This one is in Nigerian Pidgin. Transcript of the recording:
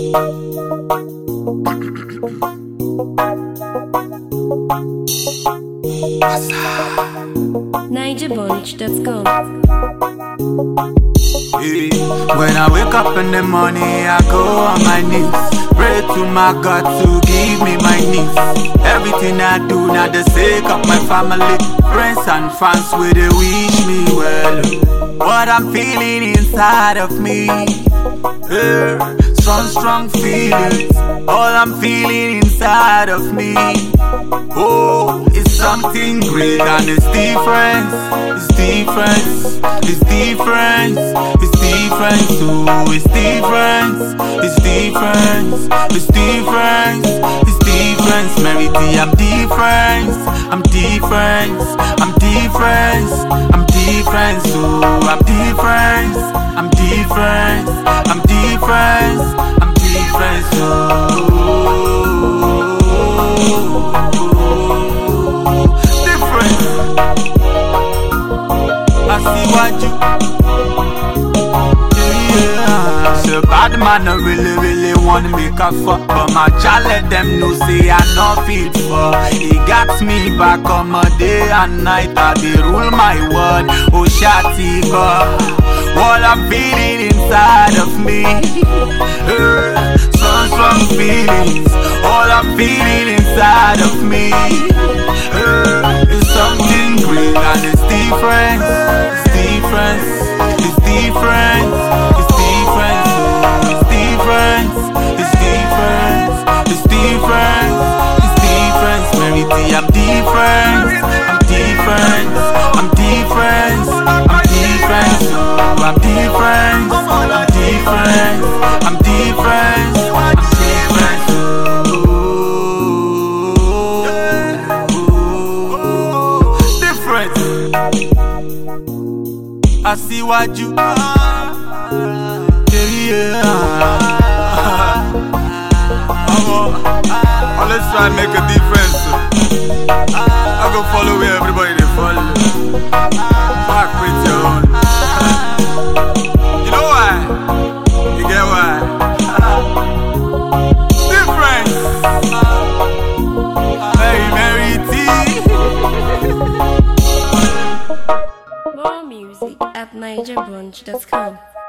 NigerBunch.com. When I wake up in the morning, I go on my knees, pray to my God to give me my needs. Everything I do, not the sake of my family, friends and fans, where they wish me well. What I'm feeling inside of me, strong feelings. All I'm feeling inside of me, oh, it's something great and it's different. It's different. It's different. It's different. Oh, it's different. It's different. It's different. It's different. Merity, I'm different. I'm different. I'm different. I'm different. Oh, I'm different. I'm different. I'm different. I'm different. Oh, different. I see what you. So bad man, I really wanna make a fuck, but my child let them know say I not fit for. He got me back on my day and night. I dey rule my world. Oh shawty God, what I'm feeling inside of me, strong feelings. All I'm feeling inside of me, is something great and it's different. It's different. It's different. It's different. It's different. It's different. It's different. It's different. Merity, I'm different. I'm different. I'm different. I'm different. I'm different. I'm different. I'm different. I'm different. Different. I see what you are. Let's try and make a difference. I go follow where everybody they follow. Fuck with your own. You know why? You get why? Difference. Hey, Mary T. More music at NigerBunch.com.